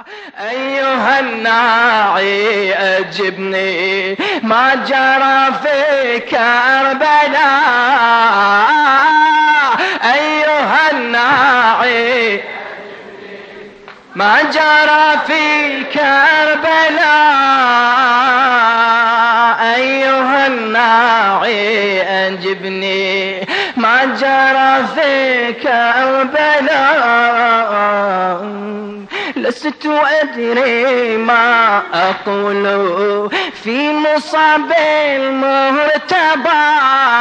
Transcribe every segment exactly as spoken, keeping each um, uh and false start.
أيها الناعي أجبني ما جرى في كربلاء. أيها الناعي ما جرى في كربلاء. أيها الناعي أجبني ما جرى في كربلاء. لست أدري ما أقول في مصاب المرتضى.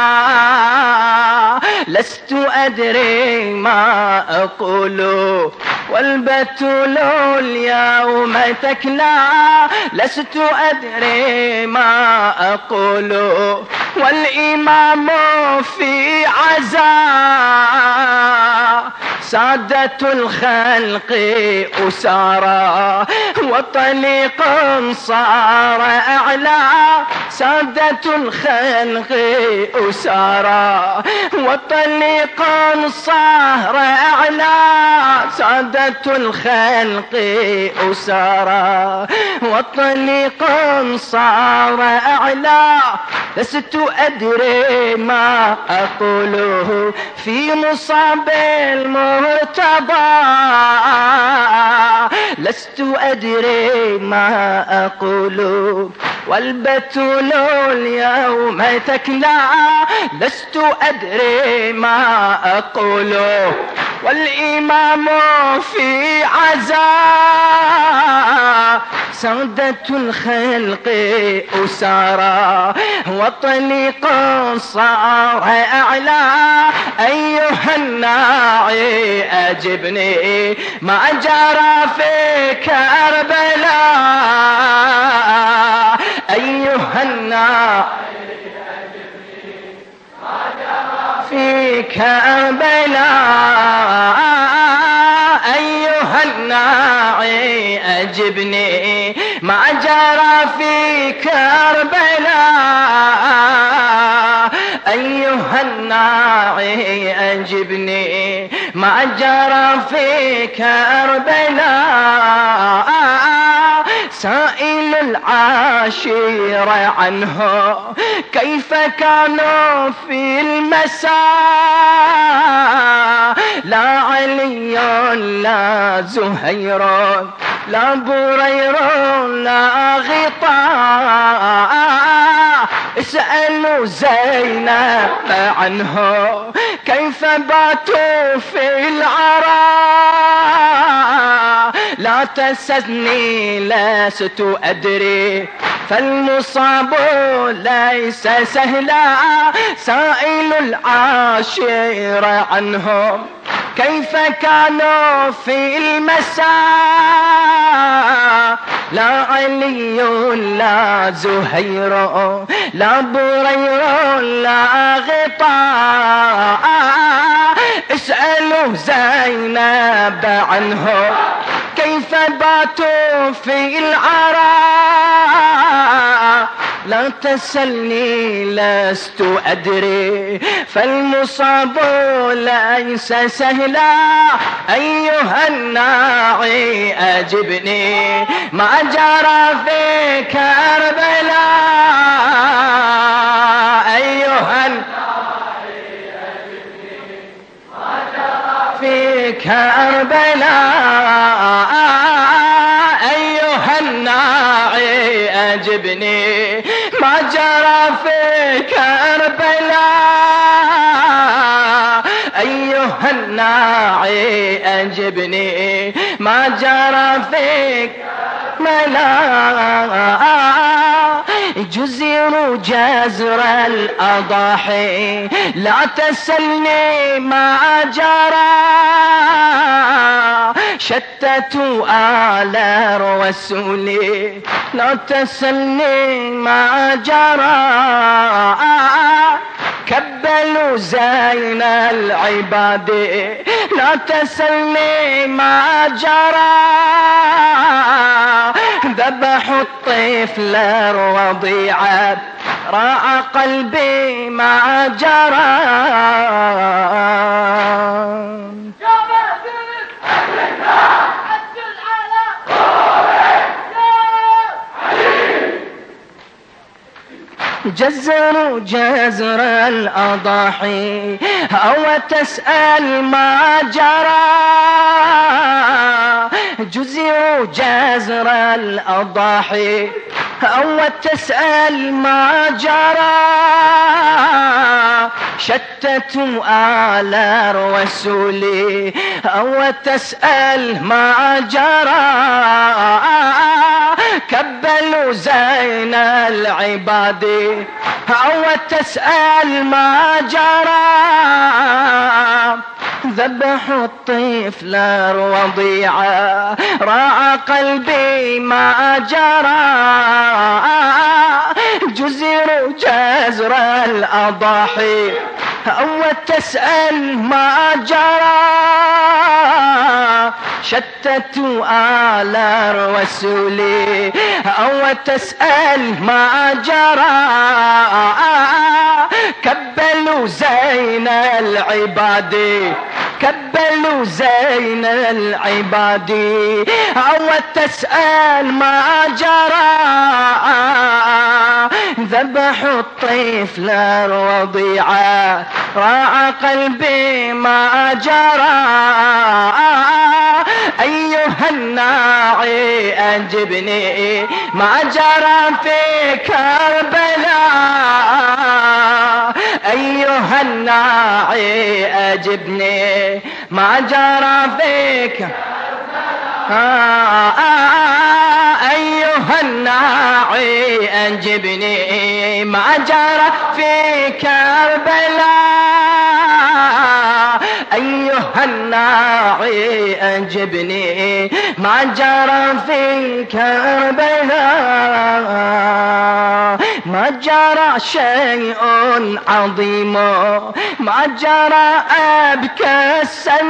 لست أدري ما أقول والبتول اليوم تكلى. لست أدري ما أقول والإمام في عزاء. سادة الخلق أسارى وطليق صار أعلى. سادة الخلق أسارى وطليق صار أعلى. سادة الخلق أسارى وطليق صار أعلى. لست أدري ما أقوله في مصاب المرتضى. لست أدري ما أقول والبتول اليوم تكلى. لست أدري ما أقول والإمام في عزاء. سادة الخلق أسارى وطليق صار أعلى. أيها الناعي أجبني ما جرى في كربلاء. أيها الناعي أجبني ما جرى في كربلاء. أيها الناعي أجبني ما جرى في كربلاء. أيها الناعي أجبني ما جرى في كربلاء. سائل العاشر عنه كيف كانوا في المساء. لا علي لا زهير لا برير لا غطاء. اسألوا زينب عنه كيف باتوا في العراء. لا تسألني لست أدري فالمصاب ليس سهلا. سائل العاشر عنهم كيف كانوا في المساء. لا علي لا زهير لا برير لا غطاء. اسألوا زينب عنه كيف باتوا في العراء. لا تسألني لست أدري فالمصاب ليس سهلا. أيها الناعي أجبني ما جرى في كربلاء. أيها الناعي أجبني ما جرى في كربلاء. أيها الناعي أجبني ما جرى في كربلاء. أيها الناعي أجبني ما جرى في كربلاء. جزر جزر الأضاحي لا تسلني ما جرى. شتتوا آل الرسول لا تسلني ما جرى. كبلوا زين العباد لا تسلني ما جرى. ذبحوا الطفل الرضيع راع قلبي ما جرى. يا بهدل أهلنا عجل على جزر جزر الأضاحي أو تسأل ما جرى جزر جزر الأضاحي أو تسأل ما جرى شتتوا آل الرسول أو تسأل ما جرى كبلوا زين العباد أو تسأل ما جرى ذبحوا الطفل الرضيعة راع قلبي ما جرى جزر جزر الأضاحي أو تسأل ما جرى شتتوا آل الرسول أو تسأل ما جرى كبلوا زين العباد كبلوا زين العباد أو تسأل ما جرى ذبحوا الطفل الرضيعة راع قلبي ما جرى أيها الناعي أجبني ما جرى في كربلاء أيها الناعي أجبني ما جرى فيك آه آه أيها الناعي أجبني ما جرى في كربلاء أيها الناعي أجبني ما جرى في كربلاء ما جرى شيء عظيم ما جرى أبكى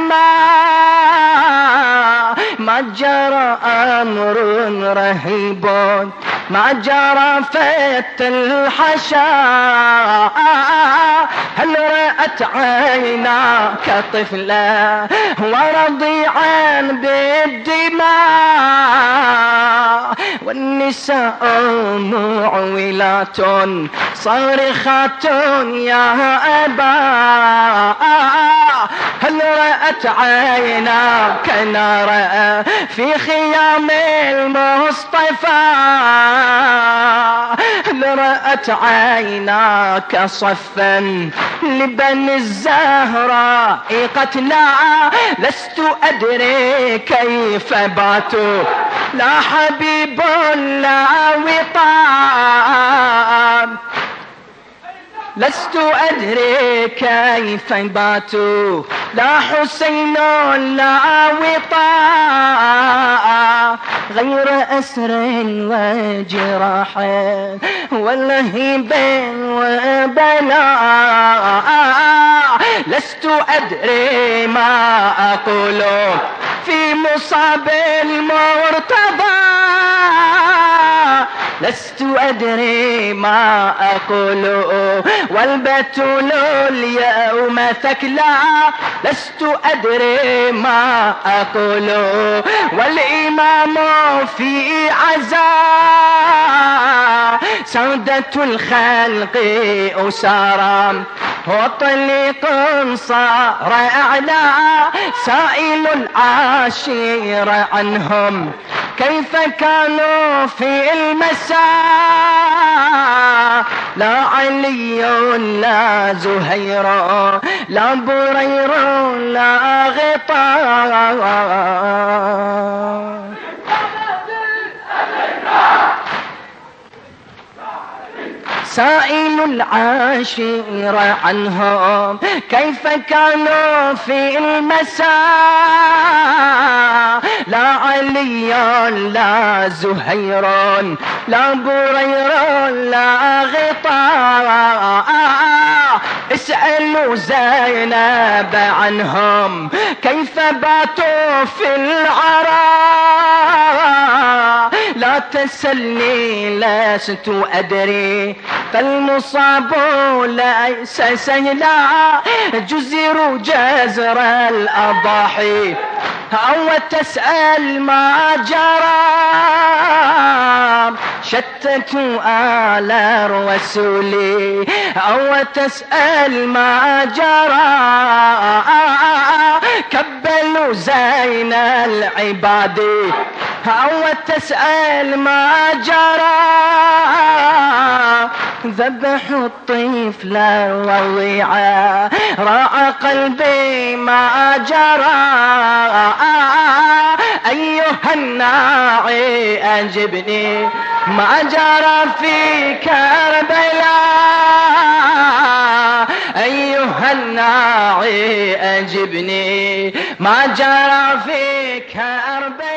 السماء ما جرى أمر رهيب ما جرى فت الحشا هل رأت عيناك طفلا ورضيعا بالدماء والنساء معولات صارخات يا أبا هل رأت عيناك نارا في خيام المصطفى هل رأت عيناك صفا لبني الزهراء قتلى لست أدري كيف باتوا لا حبيب لا وطام لست أدري كيف باتوا لا حسين لا وطاء غير أسر وجراح ولهيب وبلاء لست أدري ما أقول في مصاب المرتضى لست أدري ما أقول والبتول اليوم ثكلا لست أدري ما أقول والإمام في عزاء سودة الخلق أسارا وطليق صار أعلى سائل العاشر عنهم كيف كانوا في المساء لا علي لا زهير لا برير لا غطاء سائل العاشر عنهم كيف كانوا في المساء لا علي لا زهير لا برير لا غطاء اسألوا زينب عنهم كيف باتوا في العراء لا تسلني لست أدري فالمصاب ليس سهلا جزر جزر الأضاحي أو تسأل ما جرى شتتوا آل رسولي أو تسأل ما جرى كبلوا زين العباد أو تسأل ما جرى ذبحوا الطفل الرضيعة راع قلبي ما جرى أيها الناعي أجبني ما جرى في كربلاء أيها الناعي أجبني ما جرى في كربلاء